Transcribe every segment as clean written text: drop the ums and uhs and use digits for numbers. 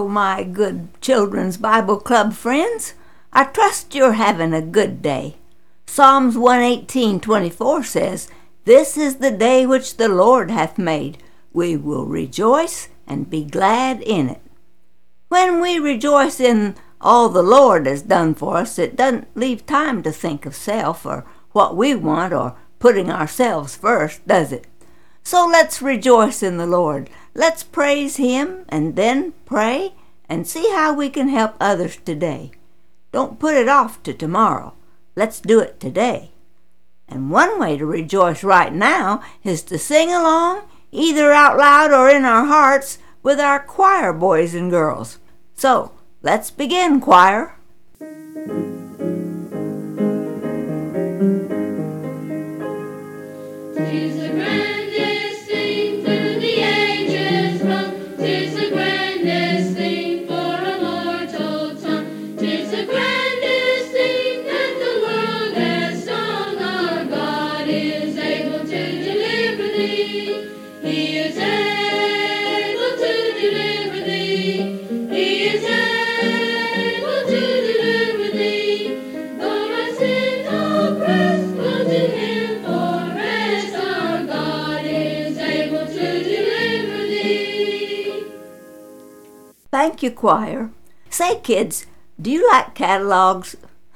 Hello, my good Children's Bible Club friends. I trust you're having a good day. Psalms 118:24 says, "This is the day which the Lord hath made. We will rejoice and be glad in it." When we rejoice in all the Lord has done for us, it doesn't leave time to think of self or what we want or putting ourselves first, does it? So let's rejoice in the Lord. Let's praise Him and then pray and see how we can help others today. Don't put it off to tomorrow. Let's do it today. And one way to rejoice right now is to sing along, either out loud or in our hearts, with our choir boys and girls. So, let's begin, choir. Thank you, choir. Say, kids, do you like catalogs?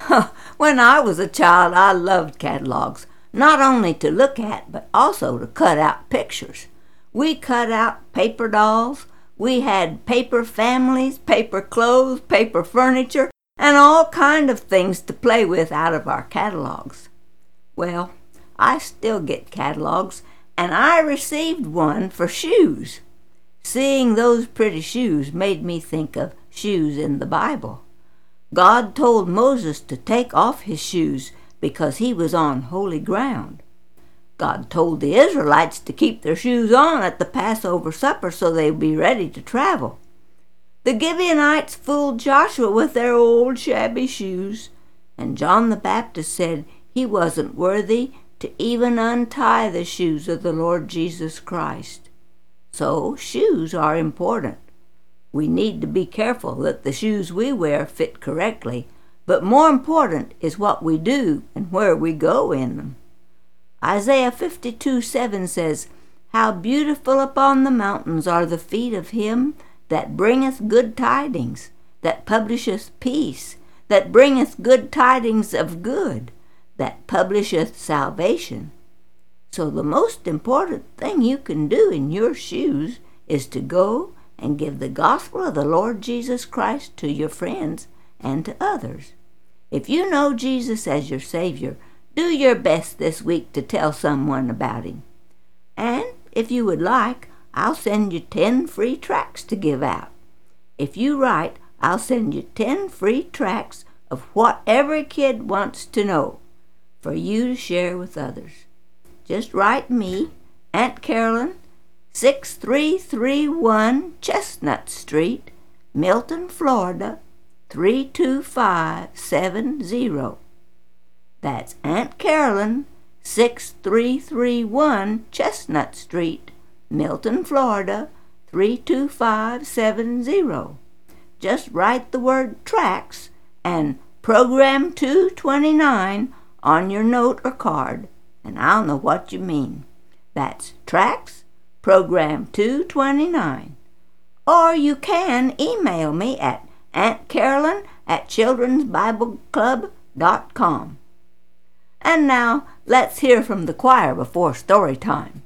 When I was a child, I loved catalogs, not only to look at, but also to cut out pictures. We cut out paper dolls. We had paper families, paper clothes, paper furniture, and all kind of things to play with out of our catalogs. Well, I still get catalogs, and I received one for shoes. Seeing those pretty shoes made me think of shoes in the Bible. God told Moses to take off his shoes because he was on holy ground. God told the Israelites to keep their shoes on at the Passover supper so they'd be ready to travel. The Gibeonites fooled Joshua with their old shabby shoes, and John the Baptist said he wasn't worthy to even untie the shoes of the Lord Jesus Christ. So, shoes are important. We need to be careful that the shoes we wear fit correctly, but more important is what we do and where we go in them. Isaiah 52:7 says, "How beautiful upon the mountains are the feet of him that bringeth good tidings, that publisheth peace, that bringeth good tidings of good, that publisheth salvation." So the most important thing you can do in your shoes is to go and give the gospel of the Lord Jesus Christ to your friends and to others. If you know Jesus as your Savior, do your best this week to tell someone about Him. And if you would like, I'll send you 10 free tracts to give out. If you write, I'll send you 10 free tracts of what every kid wants to know for you to share with others. Just write me, Aunt Carolyn, 6331 Chestnut Street, Milton, Florida, 32570. That's Aunt Carolyn, 6331 Chestnut Street, Milton, Florida, 32570. Just write the word tracts and Program 229 on your note or card, and I'll know what you mean. That's tracts, Program 229. Or you can email me at auntcarolyn@childrensbibleclub.com. And now, let's hear from the choir before story time.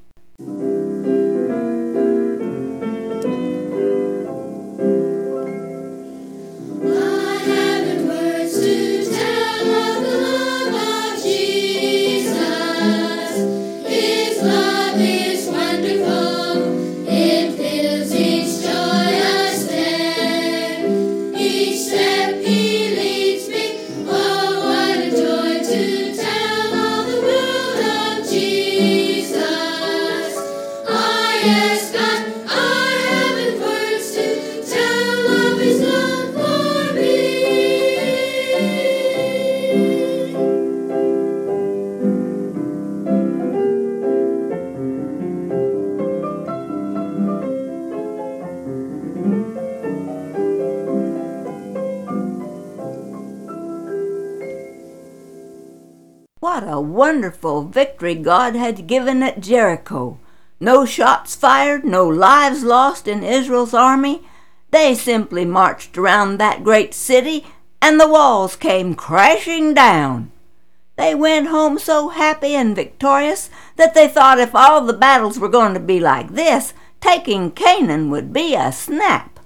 What a wonderful victory God had given at Jericho. No shots fired, no lives lost in Israel's army. They simply marched around that great city, and the walls came crashing down. They went home so happy and victorious that they thought if all the battles were going to be like this, taking Canaan would be a snap.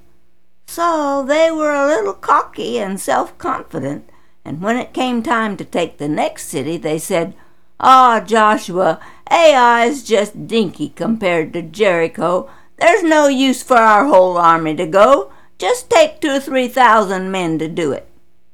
So they were a little cocky and self-confident, and when it came time to take the next city, they said, "Ah, Joshua, Ai is just dinky compared to Jericho. There's no use for our whole army to go. Just take 2,000 or 3,000 men to do it."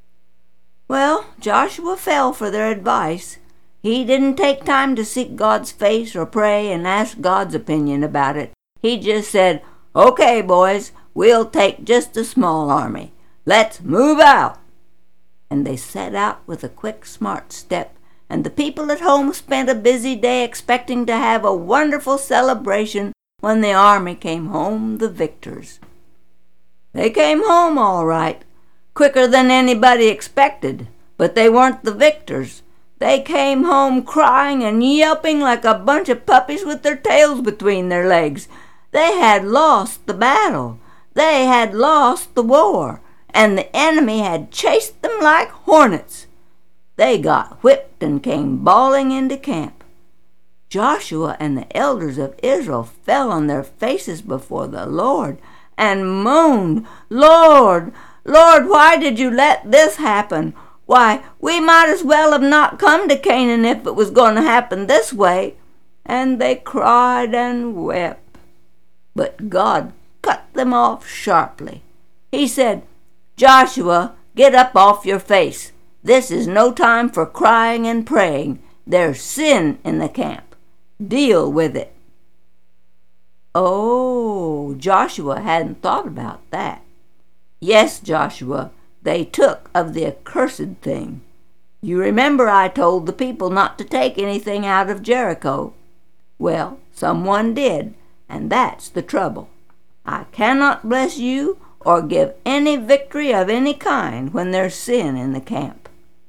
Well, Joshua fell for their advice. He didn't take time to seek God's face or pray and ask God's opinion about it. He just said, "Okay, boys, we'll take just a small army. Let's move out." And they set out with a quick, smart step, and the people at home spent a busy day expecting to have a wonderful celebration when the army came home the victors. They came home all right, quicker than anybody expected, but they weren't the victors. They came home crying and yelping like a bunch of puppies with their tails between their legs. They had lost the battle. They had lost the war, and the enemy had chased them like hornets. They got whipped and came bawling into camp. Joshua and the elders of Israel fell on their faces before the Lord and moaned, "Lord, Lord, why did you let this happen? Why, we might as well have not come to Canaan if it was going to happen this way." And they cried and wept. But God cut them off sharply. He said, "Joshua, get up off your face. This is no time for crying and praying. There's sin in the camp. Deal with it." Oh, Joshua hadn't thought about that. "Yes, Joshua, they took of the accursed thing. You remember I told the people not to take anything out of Jericho. Well, someone did, and that's the trouble. I cannot bless you or give any victory of any kind when there's sin in the camp."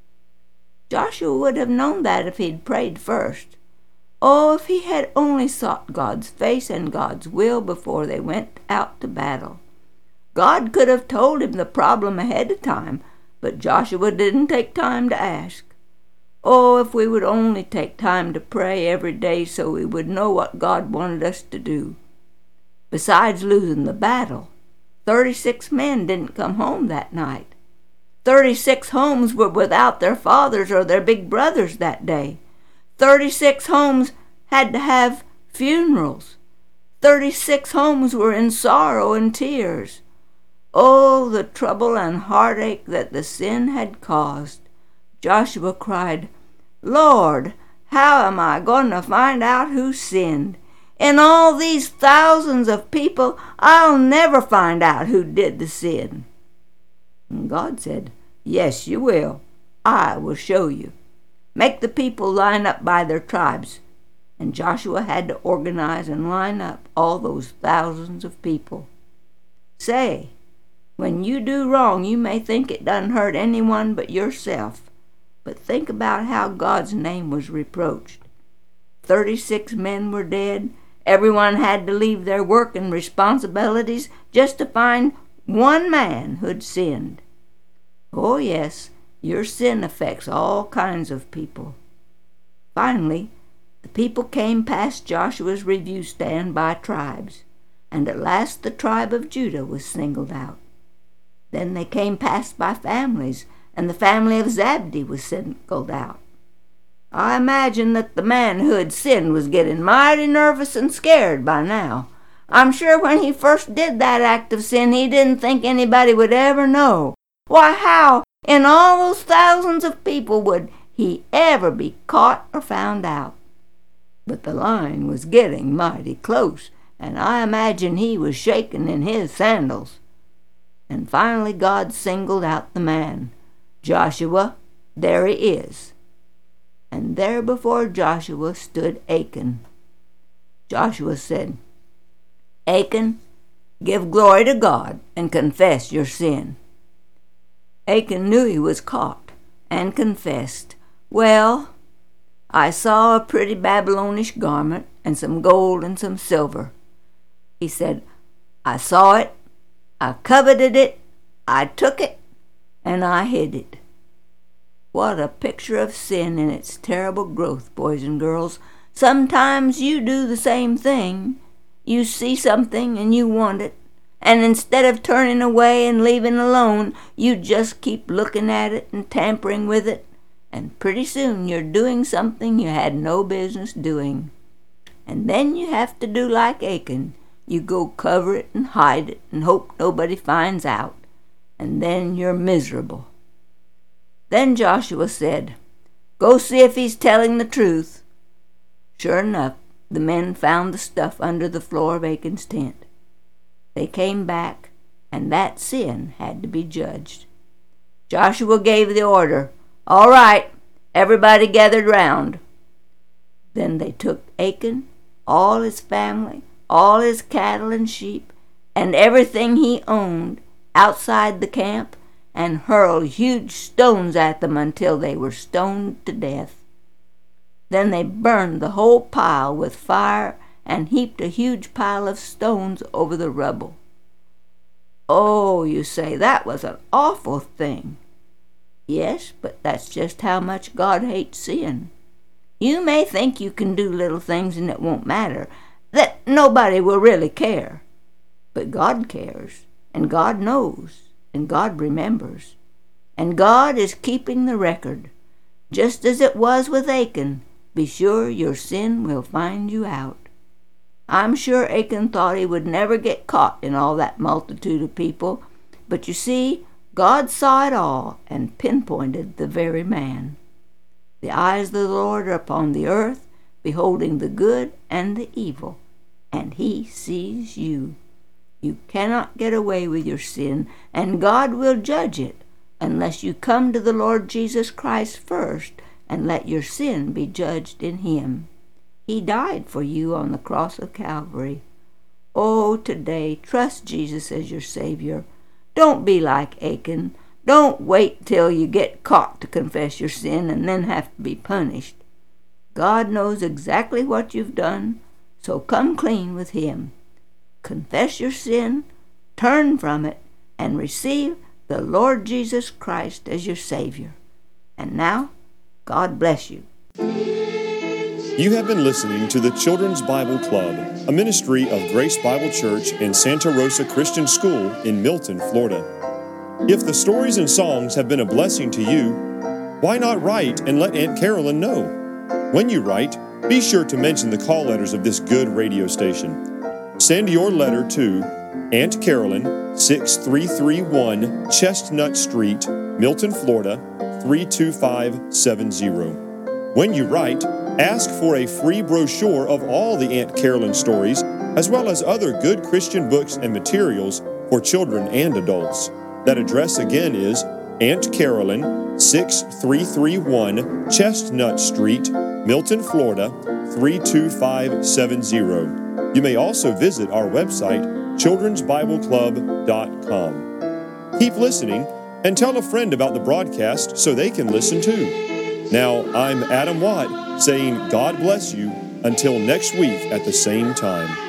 Joshua would have known that if he'd prayed first. Oh, if he had only sought God's face and God's will before they went out to battle. God could have told him the problem ahead of time, but Joshua didn't take time to ask. Oh, if we would only take time to pray every day so we would know what God wanted us to do. Besides losing the battle, 36 men didn't come home that night. 36 homes were without their fathers or their big brothers that day. 36 homes had to have funerals. 36 homes were in sorrow and tears. Oh, the trouble and heartache that the sin had caused. Joshua cried, "Lord, how am I going to find out who sinned? In all these thousands of people, I'll never find out who did the sin." And God said, "Yes, you will. I will show you. Make the people line up by their tribes." And Joshua had to organize and line up all those thousands of people. Say, when you do wrong, you may think it doesn't hurt anyone but yourself. But think about how God's name was reproached. 36 men were dead. Everyone had to leave their work and responsibilities just to find one man who'd sinned. Oh, yes, your sin affects all kinds of people. Finally, the people came past Joshua's review stand by tribes, and at last the tribe of Judah was singled out. Then they came past by families, and the family of Zabdi was singled out. I imagine that the man who had sinned was getting mighty nervous and scared by now. I'm sure when he first did that act of sin, he didn't think anybody would ever know. Why, how in all those thousands of people would he ever be caught or found out? But the line was getting mighty close, and I imagine he was shaking in his sandals. And finally God singled out the man. "Joshua, there he is." And there before Joshua stood Achan. Joshua said, "Achan, give glory to God and confess your sin." Achan knew he was caught and confessed. Well, I saw a pretty Babylonish garment and some gold and some silver. He said, I saw it, I coveted it, I took it, and I hid it. What a picture of sin in its terrible growth, boys and girls. Sometimes you do the same thing. You see something and you want it, and instead of turning away and leaving alone, you just keep looking at it and tampering with it, and pretty soon you're doing something you had no business doing. And then you have to do like Achan. You go cover it and hide it and hope nobody finds out, and then you're miserable. Then Joshua said, Go see if he's telling the truth. Sure enough, the men found the stuff under the floor of Achan's tent. They came back, and that sin had to be judged. Joshua gave the order, All right, everybody gathered round. Then they took Achan, all his family, all his cattle and sheep, and everything he owned outside the camp, and hurled huge stones at them until they were stoned to death. Then they burned the whole pile with fire and heaped a huge pile of stones over the rubble. Oh, you say, that was an awful thing. Yes, but that's just how much God hates sin. You may think you can do little things and it won't matter, that nobody will really care. But God cares, and God knows, and God remembers. And God is keeping the record. Just as it was with Achan, be sure your sin will find you out. I'm sure Achan thought he would never get caught in all that multitude of people, but you see, God saw it all and pinpointed the very man. The eyes of the Lord are upon the earth, beholding the good and the evil, and he sees you. You cannot get away with your sin, and God will judge it unless you come to the Lord Jesus Christ first and let your sin be judged in him. He died for you on the cross of Calvary. Oh, today, trust Jesus as your Savior. Don't be like Achan. Don't wait till you get caught to confess your sin and then have to be punished. God knows exactly what you've done, so come clean with him. Confess your sin, turn from it, and receive the Lord Jesus Christ as your Savior. And now, God bless you. You have been listening to the Children's Bible Club, a ministry of Grace Bible Church and Santa Rosa Christian School in Milton, Florida. If the stories and songs have been a blessing to you, why not write and let Aunt Carolyn know? When you write, be sure to mention the call letters of this good radio station. Send your letter to Aunt Carolyn, 6331 Chestnut Street, Milton, Florida, 32570. When you write, ask for a free brochure of all the Aunt Carolyn stories, as well as other good Christian books and materials for children and adults. That address again is Aunt Carolyn, 6331 Chestnut Street, Milton, Florida, 32570. You may also visit our website, childrensbibleclub.com. Keep listening and tell a friend about the broadcast so they can listen too. Now, I'm Adam Watt saying God bless you until next week at the same time.